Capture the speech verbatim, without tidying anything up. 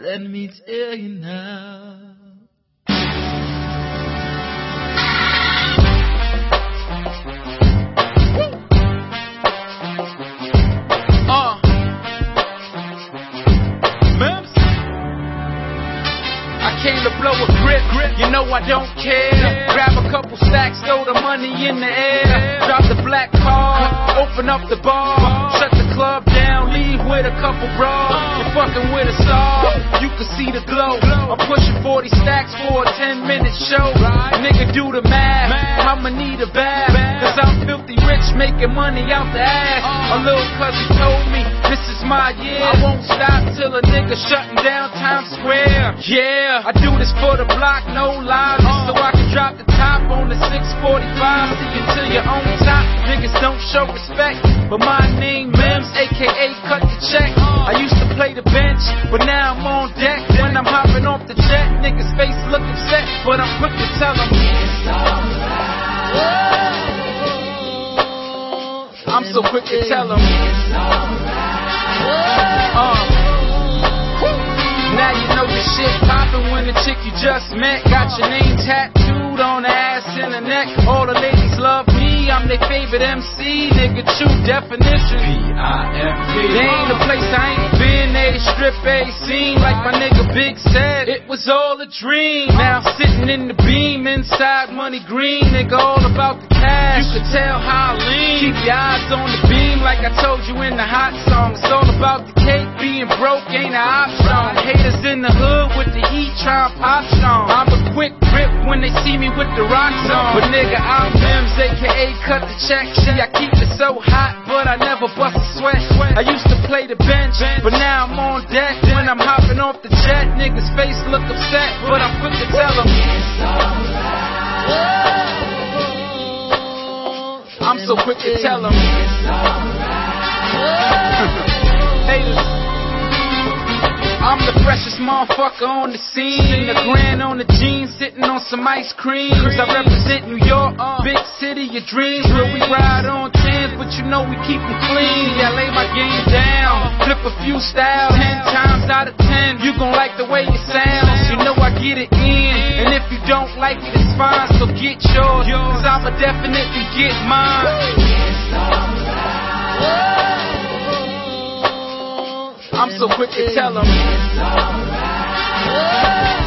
let me tell you now. Uh. Mims? I came to blow a grip, grip. You know I don't care. Yeah. Grab a couple stacks, throw the money in the air. Yeah. Drop the black card, open up the bar, shut the club down, leave with a couple bras. You're fucking with a star, you can see the glow. I'm pushing forty stacks for a ten minute show. Nigga, do the math, I'ma need a bath, cause I'm filthy rich, making money out the ass. A little cousin told me, this is my year. I won't stop till a nigga shutting down Times Square. Yeah, I do this for the block, no lies, so I can drop the top on the six forty-five. See you till you're on top. Niggas don't show respect, but my name Mims, aka cut the check. I used to play the bench, but now I'm on deck. When I'm hopping off the jet, niggas' face look upset, but I'm quick to tell them it's alright. I'm so quick to tell them it's alright. Uh. Now you know the shit poppin' when the chick you just met got your name tattooed on the ass and the neck. All the ladies love me, I'm their favorite M C. Nigga, true definition P I M P. There ain't a place I ain't been, a strip, a scene. Like my nigga Big said, it was all a dream. Now sitting in the beam inside Money Green. Nigga, all about the cash, you can tell how I lean. Keep your eyes on the beam like I told you in the hot song. It's all about the cake, being broke ain't an option. Haters in the hood with the heat trying pop strong. I'm a quick grip when they see me with the rocks on. But nigga, I'm Mims, aka cut the check. See, I keep it so hot, but I never bust a sweat. I used to play the bench, but now I'm on deck. When I'm hopping off the jet, niggas' face look upset, but I'm quick to tell them it's alright. I'm so quick to tell them it's alright. Haters, I'm the freshest motherfucker on the scene. The grand on the jeans, sitting on some ice creams. I represent New York, big city of dreams, where we ride on tens, but you know we keep them clean. Yeah, lay my game down, flip a few styles, ten times out of ten, you gon' like the way it sounds. You know I get it in, and if you don't like it, it's fine, so get yours, cause I'ma definitely get mine. I'm so quick to tell them it's alright.